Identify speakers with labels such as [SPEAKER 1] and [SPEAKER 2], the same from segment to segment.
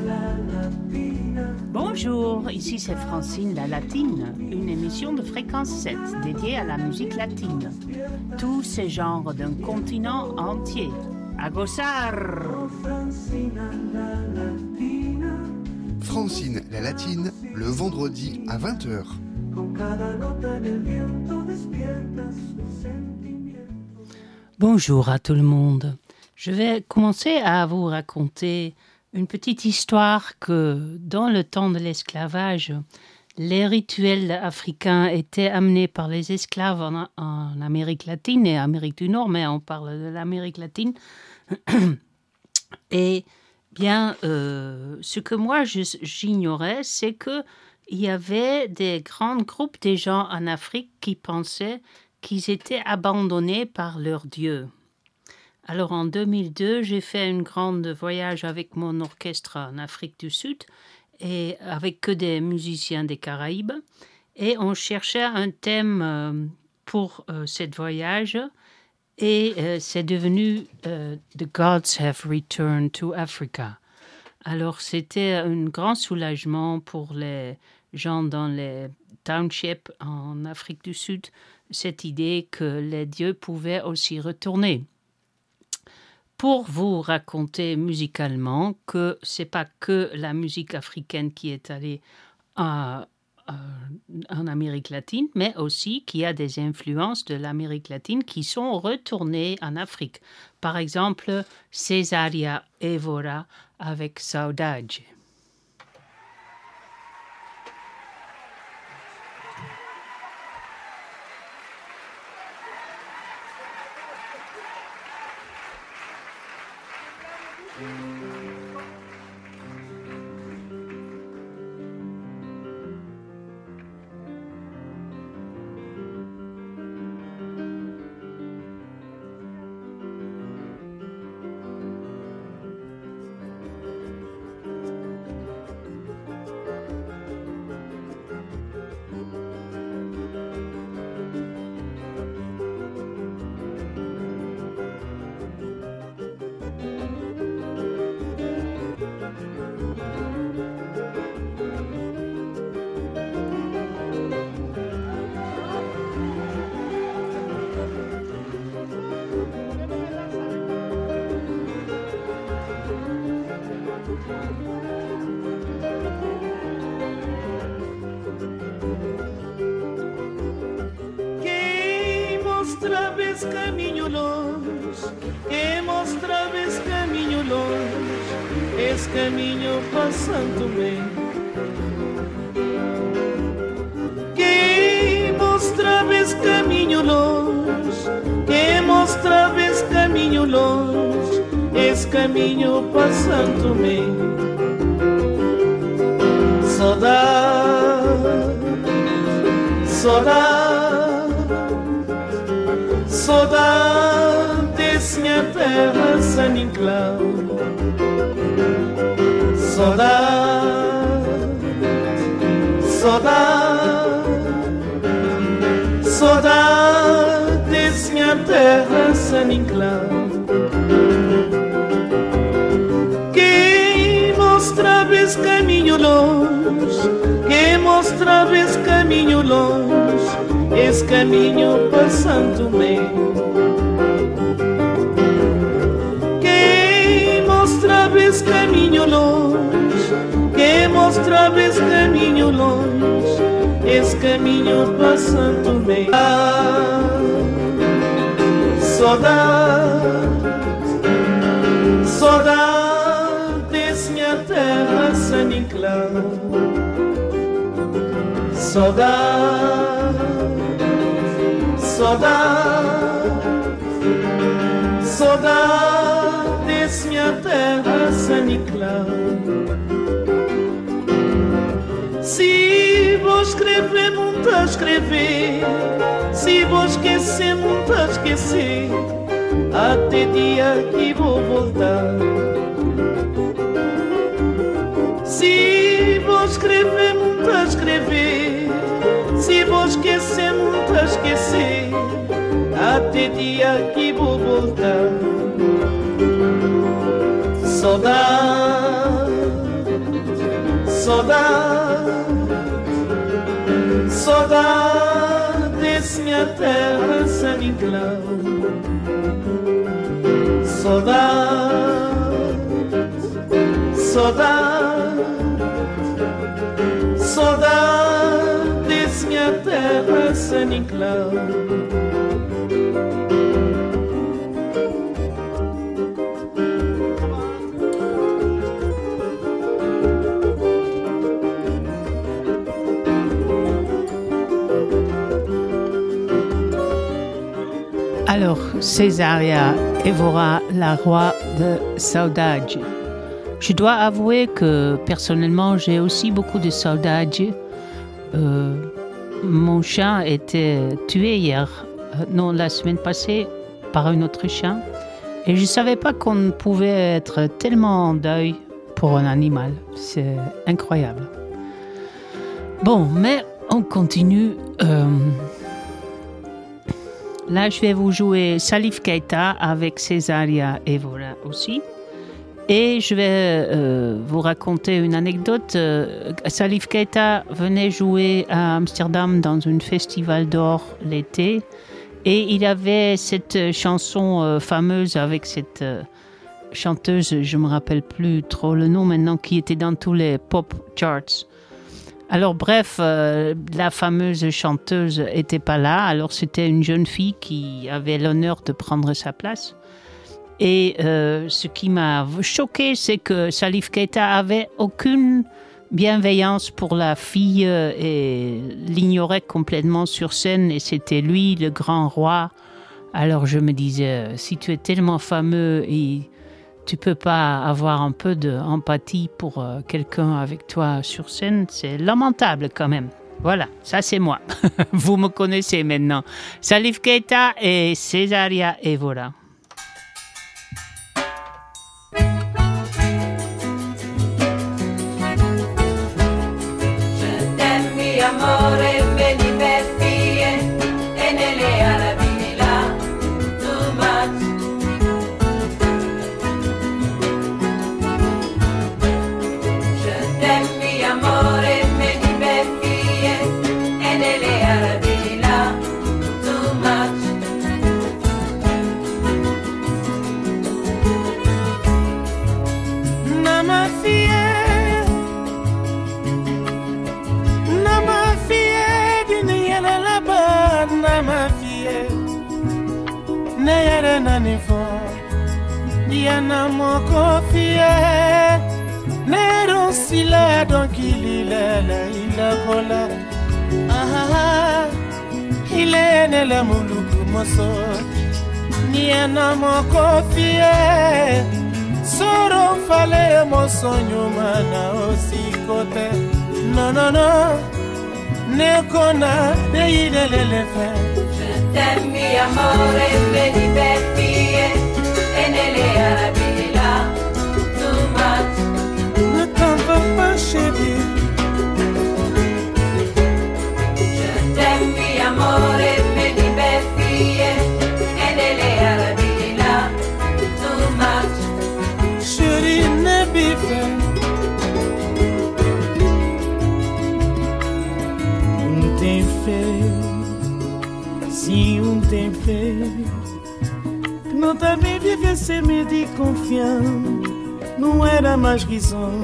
[SPEAKER 1] Bonjour, ici c'est Francine la Latine, une émission de fréquence 7 dédiée à la musique latine. Tous ces genres d'un continent entier. A gozar!
[SPEAKER 2] Francine la Latine, le vendredi à 20h.
[SPEAKER 1] Bonjour à tout le monde. Je vais commencer à vous raconter une petite histoire que dans le temps de l'esclavage, les rituels africains étaient amenés par les esclaves en Amérique latine et Amérique du Nord, mais on parle de l'Amérique latine. Et bien, ce que moi j'ignorais, c'est qu'il y avait des grands groupes de gens en Afrique qui pensaient qu'ils étaient abandonnés par leurs dieux. Alors en 2002, j'ai fait un grand voyage avec mon orchestre en Afrique du Sud et avec que des musiciens des Caraïbes. Et on cherchait un thème pour ce voyage et c'est devenu The Gods Have Returned to Africa. Alors c'était un grand soulagement pour les gens dans les townships en Afrique du Sud, cette idée que les dieux pouvaient aussi retourner. Pour vous raconter musicalement que c'est pas que la musique africaine qui est allée en Amérique latine, mais aussi qu'il y a des influences de l'Amérique latine qui sont retournées en Afrique. Par exemple, Cesaria Évora avec Saudade.
[SPEAKER 3] Caminho longe, que mostra vez caminho longe, esse caminho passando bem. Que mostra vez caminho longe, que mostra vez caminho longe, esse caminho passando bem. Saudade, saudade. Saudade desse minha terra sem enclave. Saudade, saudade, saudade desse minha terra sem enclave. Que mostrava esse caminho longe, que mostrava esse caminho longe, esse caminho passando-me. Que mostrava esse caminho longe, que mostrava esse caminho longe, esse caminho passando-me. Saudade, saudade desse minha terra sem enclave. Saudade, saudade, saudade desse minha terra sem enclave. Se vou escrever, muito a escrever, se vou esquecer, muito a esquecer, até dia que vou voltar. Se vou escrever, muito a escrever, se vou esquecer, muito a esquecer, até dia que vou voltar. Saudade, saudade desse minha terra San Inclau. Saudade desse minha terra San Inclau.
[SPEAKER 1] Alors, Cesaria Évora, la roi de saudade. Je dois avouer que personnellement, j'ai aussi beaucoup de saudade. Mon chien a été tué hier, la semaine passée, par un autre chien. Et je ne savais pas qu'on pouvait être tellement en deuil pour un animal. C'est incroyable. Bon, mais on continue. Là, je vais vous jouer Salif Keita avec Cesaria Évora aussi. Et je vais vous raconter une anecdote. Salif Keita venait jouer à Amsterdam dans un festival d'or l'été. Et il avait cette chanson fameuse avec cette chanteuse, je ne me rappelle plus trop le nom maintenant, qui était dans tous les pop charts. Alors bref, la fameuse chanteuse n'était pas là, alors c'était une jeune fille qui avait l'honneur de prendre sa place. Et ce qui m'a choqué, c'est que Salif Keita avait aucune bienveillance pour la fille et l'ignorait complètement sur scène, et c'était lui le grand roi. Alors je me disais, si tu es tellement fameux et tu peux pas avoir un peu d'empathie pour quelqu'un avec toi sur scène, c'est lamentable quand même. Voilà, ça c'est moi. Vous me connaissez maintenant. Salif Keita et Cesaria Évora.
[SPEAKER 4] Je t'aime, mi amore, vedi per fie, e nelle Arabi là, too much. Mi amore, vedi per fie, e nelle Arabi là, too much.
[SPEAKER 3] Nama fie, di niyala laba, nama fie, neyere nanifo, diana moko fie. Nero sila donc il a kola. Il est né le muluku moso. Ni anamo kofie. Soro fale moso nyuma na osikote. Non non non. Ne kona de le fe.
[SPEAKER 4] Je t'aime mi amore, vedi per fie, e nelle Arabi là, too much.
[SPEAKER 3] Ne t'en vas pas chérie.
[SPEAKER 4] Je t'aime mi amore, vedi per fie, e nelle Arabi là, too much.
[SPEAKER 3] Chérie ne bife. Tem fait, si on tem fait, não também viver sem medo e confiança, não era mais risonho.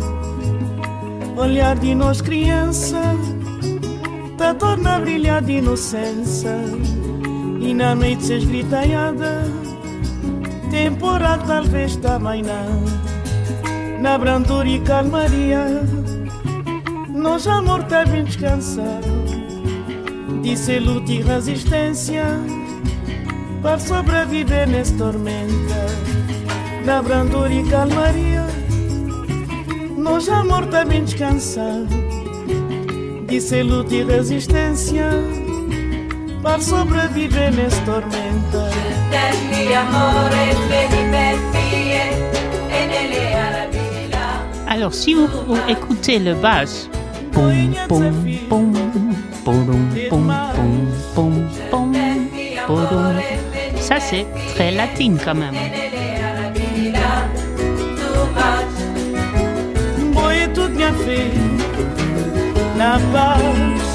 [SPEAKER 3] Olhar de nós criança, tá torna a brilhar de inocência, e na noite se esgritaiada, temporal talvez também não. Na brandura e calmaria, nós amor tá bem descansado. Disse luta e resistência para sobreviver nessa tormenta. Na brandura e calmaria, nós amor tá bem descansado. Disse luta e resistência para sobreviver nessa tormenta.
[SPEAKER 4] Mi amore, vedi per fie, e nelle Arabi là.
[SPEAKER 1] Alors, si vous écoutez le basse, boum, boum, boum, boum, boum, boum, boum, boum, ça c'est très latin quand même.
[SPEAKER 3] Boy, tout bien fait. na paz.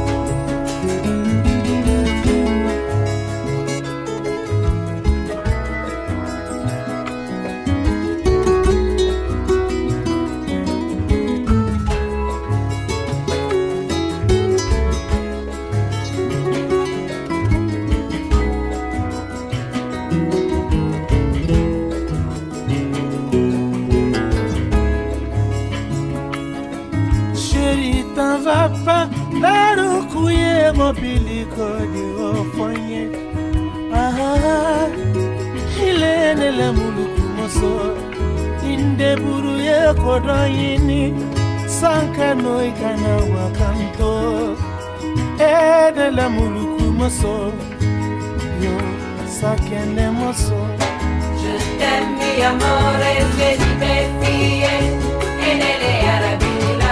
[SPEAKER 3] Papa, laro kuye mobiliko di ofonye. Ah, ilene le muluku moso, inde buru ye kodoyini, sanka no ikana wakanto. Ede le muluku moso, yo sakene moso.
[SPEAKER 4] Je t'aime mi amore, vedi per fie, e nelle arabilla.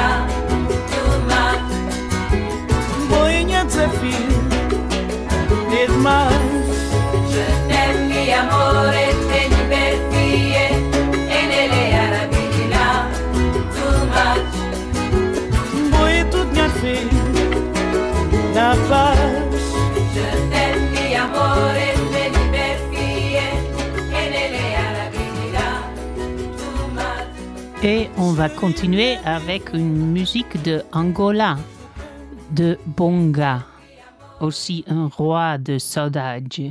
[SPEAKER 4] Je t'aime mi amore, te divertie e nelle arabilla too much.
[SPEAKER 3] Voi tut mia fille, la paz.
[SPEAKER 4] Je t'aime mi amore, te divertie e nelle arabilla too much.
[SPEAKER 1] Et on va continuer avec une musique de Angola, de Bonga, aussi un roi de saudade.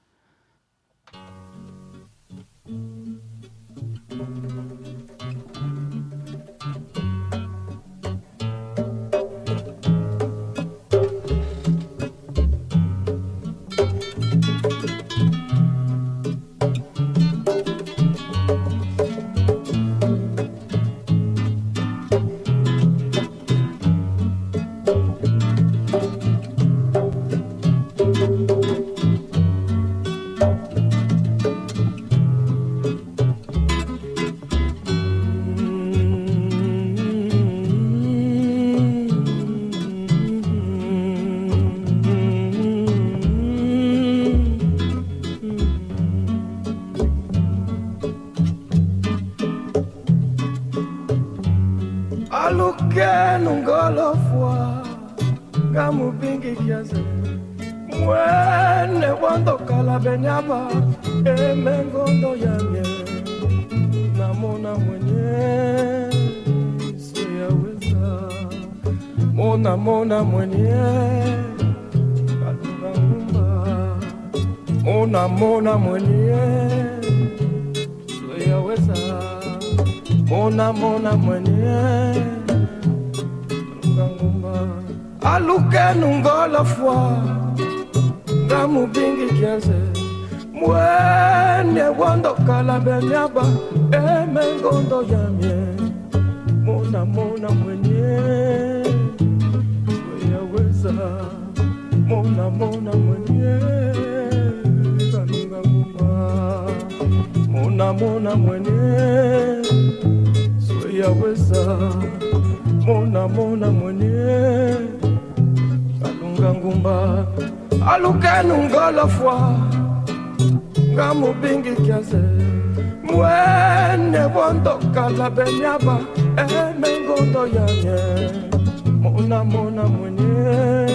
[SPEAKER 3] Benyaba emengondo yanye namona mwenye siyaweza mona mwenye kalunga ngumba mona mwenye siyaweza mona mwenye kalunga ngumba aluke nungola fwa ngamu bingi kiaze mwene wando kalabenyaba emengondo yamye mona mwenye weyaweza mona mwenye kalunga nguma mona mwenye weyaweza mona mwenye kalunga ngumba alukenu ngola fwa ngamu bingi kiaze mwene wondo kalabenyaba emengondo yanye mona mwenye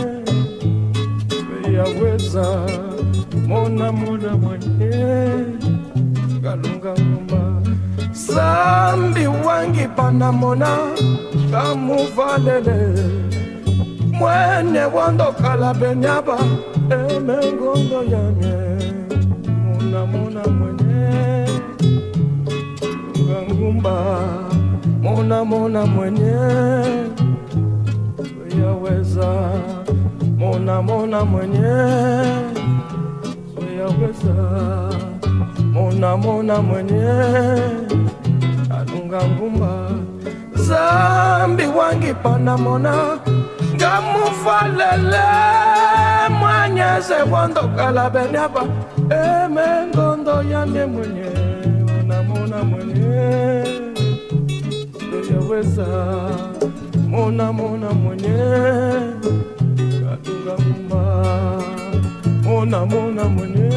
[SPEAKER 3] weyaweza mona mwenye kalunga ngumba sambi wangi panamona kamuvalele mwene wondo kalabenyaba emengondo yanye mona mwenye ngumba mona mwenye weyaweza mona mwenye weyaweza mona mwenye alunga ngumba zambi wangi panamona ngamufalele mwanyeze wondo kalabenyaba emengondo yane mwenye mona mwenye weyaweza mona mwenye kalunga ngumba mona mwenye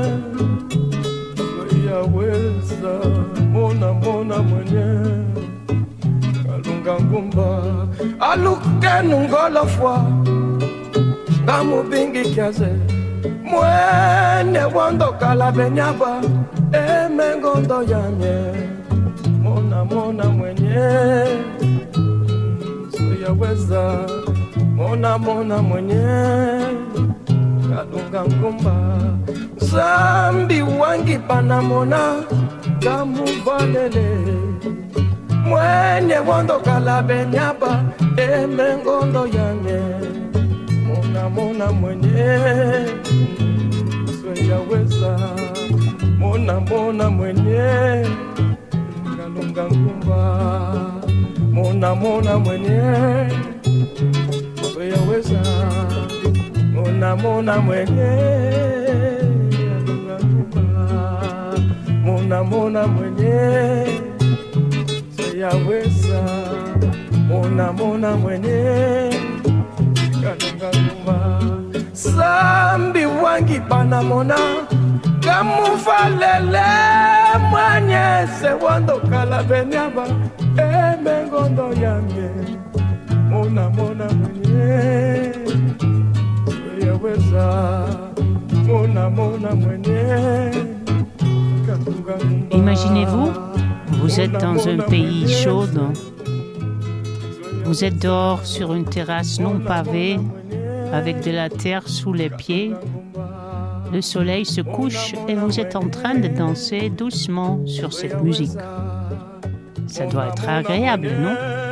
[SPEAKER 3] weyaweza mona mwenye kalunga ngumba
[SPEAKER 5] Waluke nungolo fwa Gamu bingi kiaze Mwene wando kala benyaba Emengondo yanye Mona mona mwenye Soyaweza Mona mona mwenye Kalunga ngumba Zambi wangi panamona Gamu valele Mwenye wando kala benyaba Emengondo yanye Mona mona mwenye Soyaweza Mona mona mwenye Kalunga ngumba Mona mona mwenye Soyaweza Mona mona mwenye Kalunga ngumba Mona mona mwenye Soyaweza Mona mona mwenye Kalunga ngumba Zambi wangi panamona Kamufalele mwenye se wando kala benyaba Emengondo yamye Mona mona mwenye Soyaweza Mona mona mwenye
[SPEAKER 1] Imaginez-vous, vous êtes dans un pays chaud, vous êtes dehors sur une terrasse non pavée, avec de la terre sous les pieds. Le soleil se couche et vous êtes en train de danser doucement sur cette musique. Ça doit être agréable, non?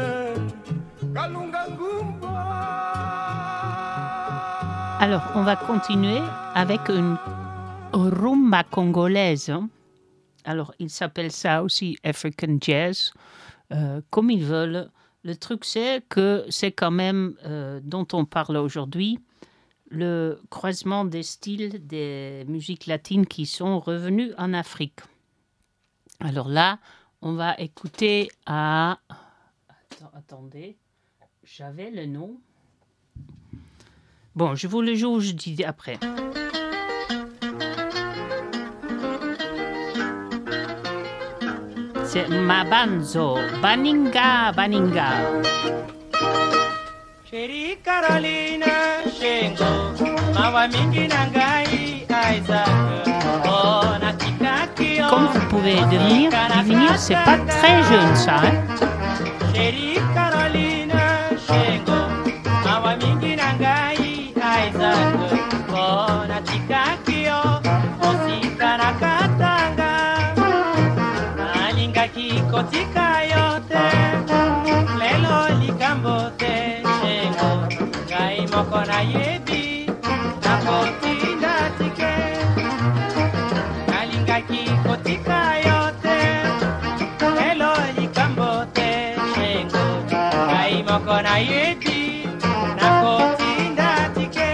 [SPEAKER 1] Alors, on va continuer avec une rumba congolaise. Alors, ils s'appellent ça aussi African Jazz, comme ils veulent. Le truc, c'est que c'est quand même, dont on parle aujourd'hui, le croisement des styles des musiques latines qui sont revenus en Afrique. Alors là, on va écouter à... Attendez, j'avais le nom. Bon, je vous le joue, je dis après. C'est Mabanzo, Baninga, Baninga.
[SPEAKER 3] Sheri Carolina Shengo, Mawa mingi nangai Isaac.
[SPEAKER 1] Comme vous pouvez deviner, c'est pas très jeune ça. Hein?
[SPEAKER 3] Sheri Carolina Shengo, Mawa mingi nangai Isaac. Ona tikakio, osika nakatanga. Nalinga kikotika yote, lelo likambote. Moko na yebi na kotinda tike Nalinga kikotika yote Elo likambote Shengo Kai moko na yebi na kotinda tike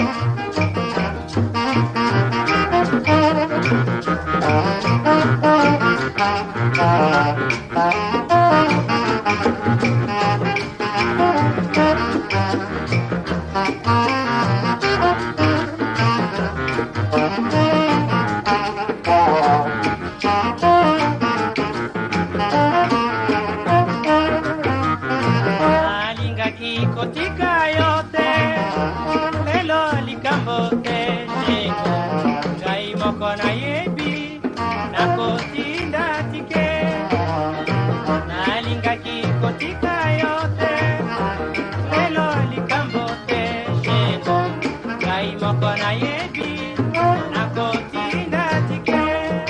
[SPEAKER 3] Kotika yote lelo likambote Shengo Gai moko na yebi na kotinda tike Nalinga kikotika yote lelo likambote Shengo Gai moko na yebi na kotinda tike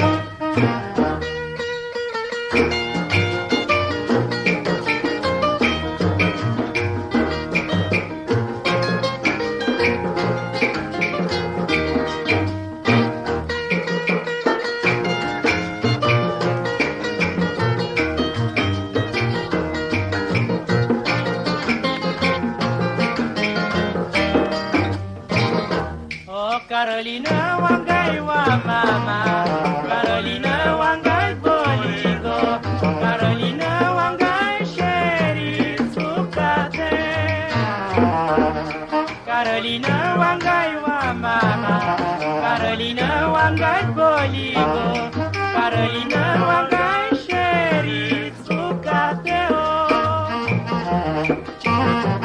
[SPEAKER 3] Carolina wangai wa mama Carolina wangai boligo Carolina wangai sheri sukate Carolina wangai wa mama Carolina wangai boligo Carolina wangai sheri sukate oh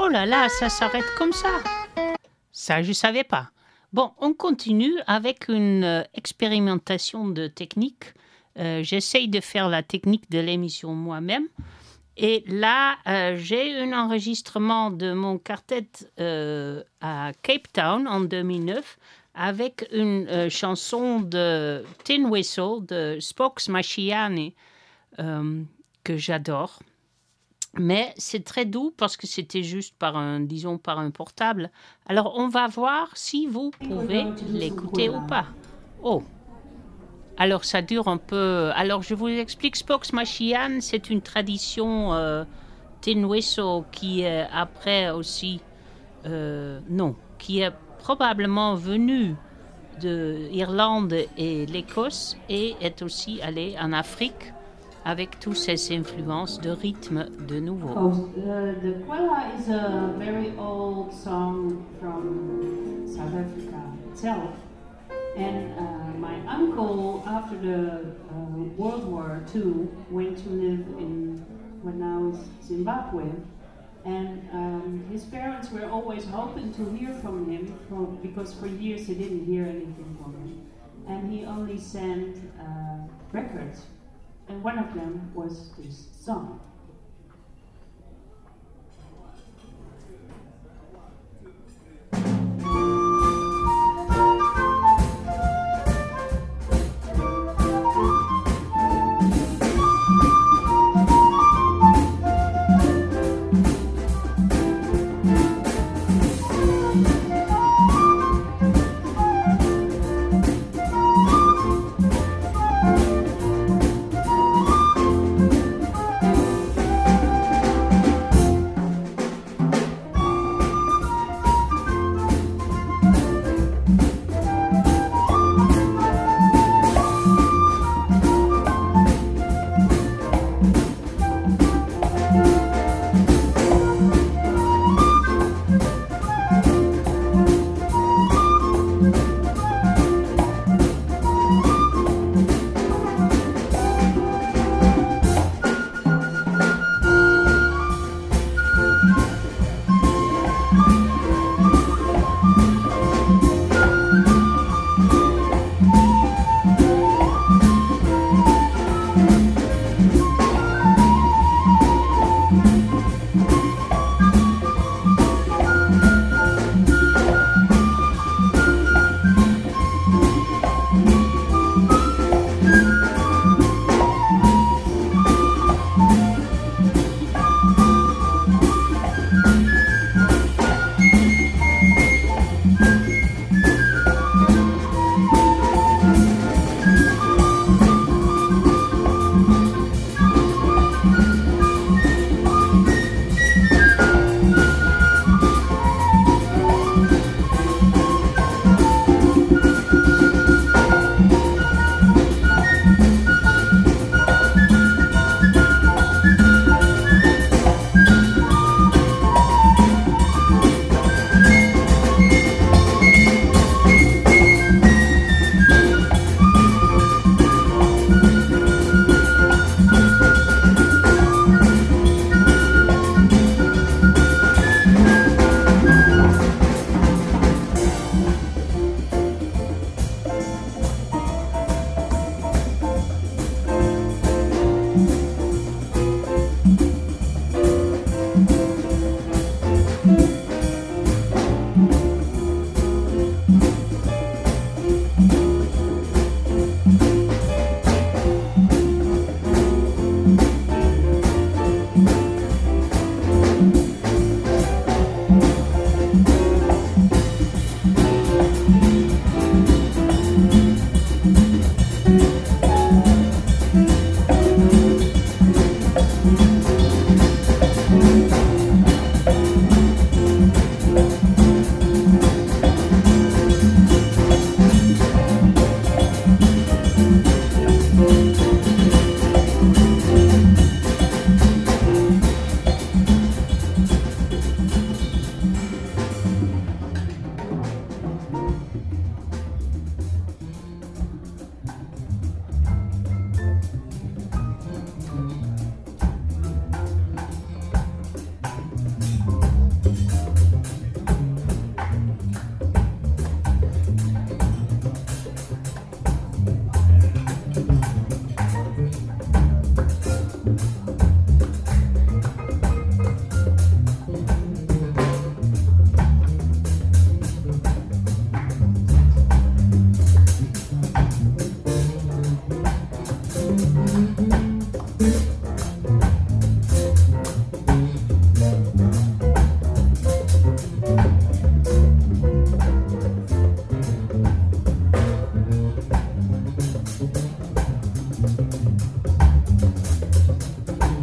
[SPEAKER 1] Oh là là, ça s'arrête comme ça. Ça, je ne savais pas. Bon, on continue avec une expérimentation de technique. J'essaye de faire la technique de l'émission moi-même. Et là, j'ai un enregistrement de mon quartet à Cape Town en 2009 avec une chanson de Tin Whistle de Spokes Machiani que j'adore. Mais c'est très doux parce que c'était juste par un portable. Alors, on va voir si vous pouvez l'écouter ou pas. Oh! Alors, ça dure un peu. Alors, je vous explique. Spokes Machian, c'est une tradition Tin Whistle qui est après aussi. Qui est probablement venue d'Irlande et l'Écosse et est aussi allée en Afrique avec toutes ces influences de rythme de nouveau.
[SPEAKER 6] The Kwela is a very old song from South Africa itself. And my uncle, after the World War II, went to live in what now is Zimbabwe. And his parents were always hoping to hear from him because for years he didn't hear anything from him. And he only sent records. And one of them was this song.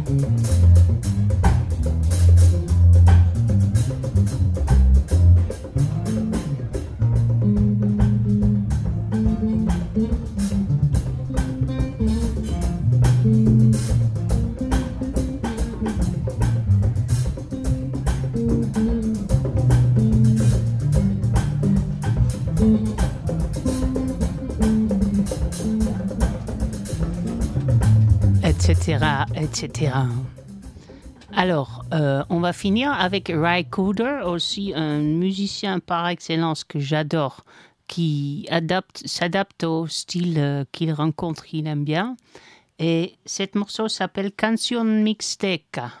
[SPEAKER 1] etc. Alors, on va finir avec Ry Cooder, aussi un musicien par excellence que j'adore, qui s'adapte au style qu'il rencontre, qu'il aime bien. Et cet morceau s'appelle Canción Mixteca.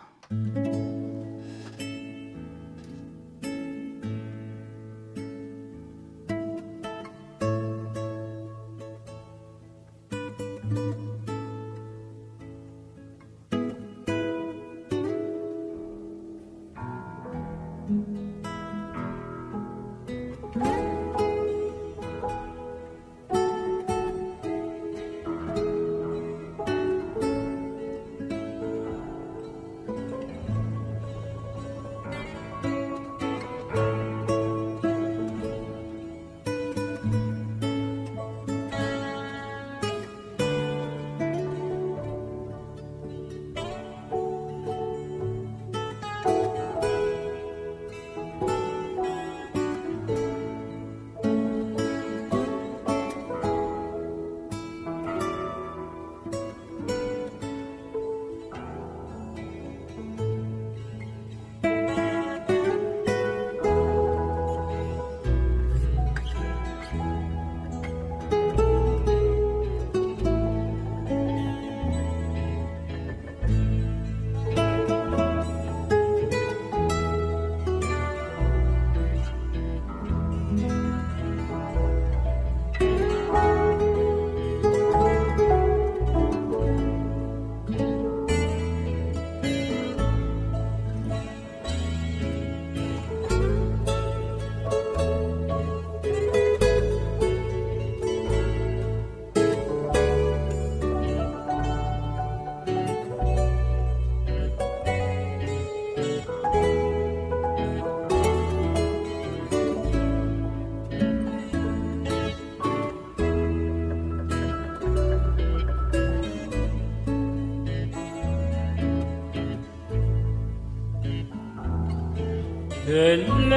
[SPEAKER 3] Que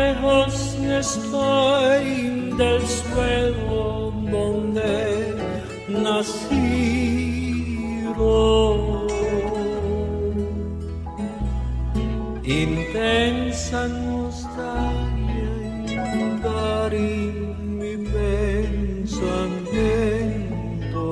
[SPEAKER 3] lejos estoy del suelo donde nací. Intensa nostalgia inundar mi pensamiento.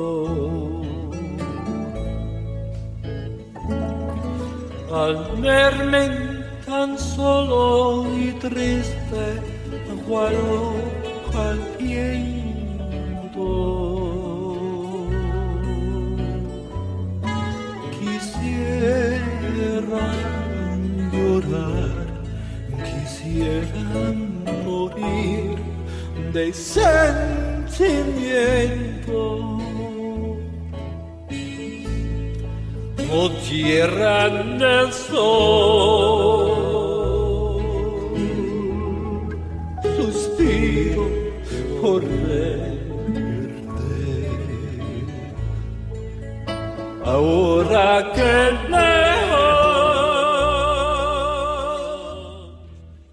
[SPEAKER 3] Al verme tan solo y triste, cual al viento, quisiera llorar, quisiera morir de sentimiento. Oh tierra del sol, suspiro por verte. Ahora que